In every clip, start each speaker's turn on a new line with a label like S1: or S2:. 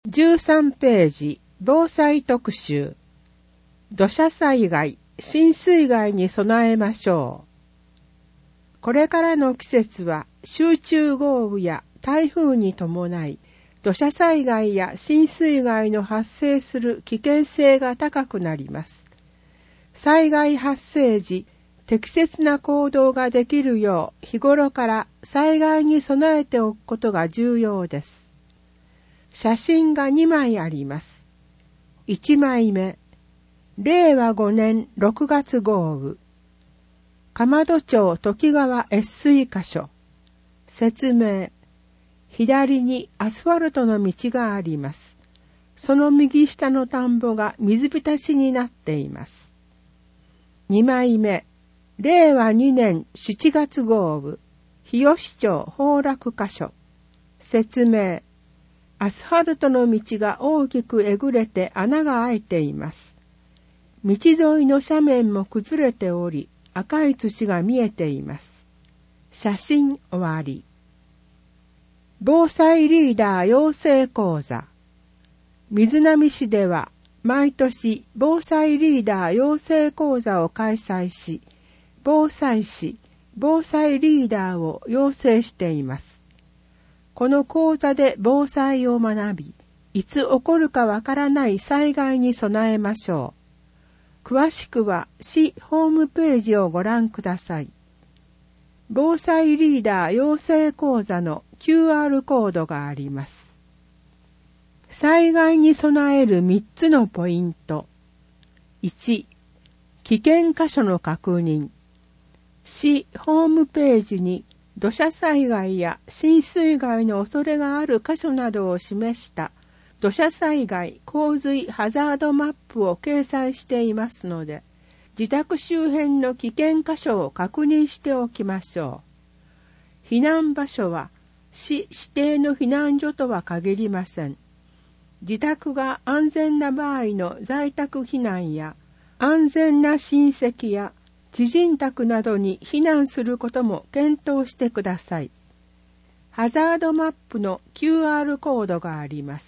S1: 13ページ、防災特集。土砂災害、浸水害に備えましょう。これからの季節は集中豪雨や台風に伴い、土砂災害や浸水害の発生する危険性が高くなります。災害発生時、適切な行動ができるよう日頃から災害に備えておくことが重要です。写真が2枚あります。1枚目、令和5年6月豪雨。亀戸町時川越水箇所。説明。左にアスファルトの道があります。その右下の田んぼが水浸しになっています。2枚目、令和2年7月豪雨。日吉町崩落箇所。説明。アスファルトの道が大きくえぐれて穴が開いています。道沿いの斜面も崩れており、赤い土が見えています。写真終わり。防災リーダー養成講座。瑞浪市では毎年防災リーダー養成講座を開催し、防災士、防災リーダーを養成しています。この講座で防災を学び、いつ起こるかわからない災害に備えましょう。詳しくは市ホームページをご覧ください。防災リーダー養成講座の QR コードがあります。災害に備える3つのポイント。1、危険箇所の確認。市ホームページに土砂災害や浸水害の恐れがある箇所などを示した土砂災害洪水ハザードマップを掲載していますので、自宅周辺の危険箇所を確認しておきましょう。避難場所は市指定の避難所とは限りません。自宅が安全な場合の在宅避難や安全な親戚や知人宅などに避難することも検討してください。ハザードマップの QR コードがあります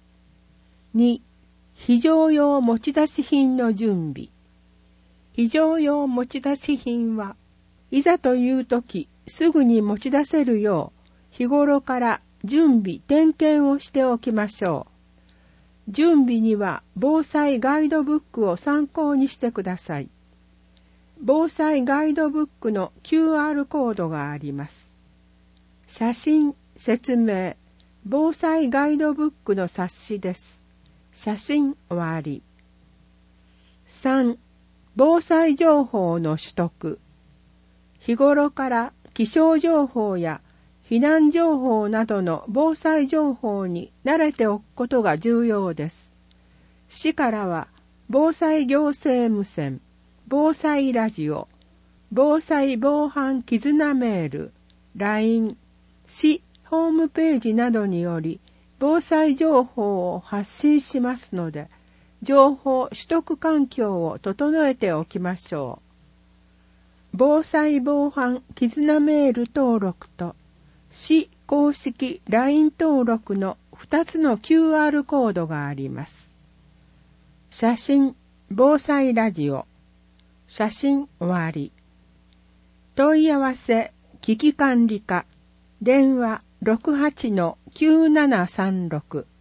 S1: 。2、非常用持ち出し品の準備。非常用持ち出し品はいざという時すぐに持ち出せるよう日頃から準備点検をしておきましょう。準備には防災ガイドブックを参考にしてください。防災ガイドブックの QR コードがあります。写真、説明、防災ガイドブックの冊子です。写真終わり。3、防災情報の取得。日頃から気象情報や避難情報などの防災情報に慣れておくことが重要です。市からは防災行政無線、防災ラジオ、防災防犯絆メール、LINE、市ホームページなどにより防災情報を発信しますので、情報取得環境を整えておきましょう。防災防犯絆メール登録と市公式 LINE 登録の2つの QR コードがあります。写真、防災ラジオ。写真終わり。問い合わせ、危機管理課、電話 68-9736